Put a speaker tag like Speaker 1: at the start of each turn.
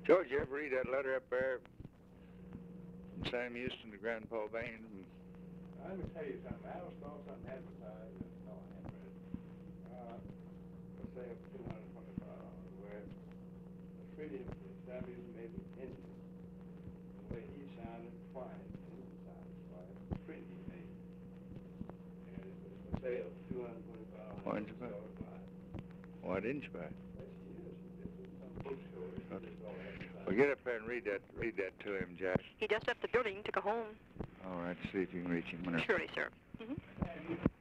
Speaker 1: George, you ever read that letter up there from Sam Houston to Grandpa Bain?
Speaker 2: Let me tell you something. I was saw something advertised. No, I haven't read it. For sale for $225, where the treaty of Sam Houston made with Indians. The way he sounded quiet, Indian sounded quiet. The treaty he made. And it was for sale for $225.
Speaker 1: Why didn't you buy it? Why didn't you buy it? Well, get up there and read that to him, Jack.
Speaker 3: He just left the building to go home.
Speaker 1: All right, see if you can reach him.
Speaker 3: Surely, sir. Mm-hmm.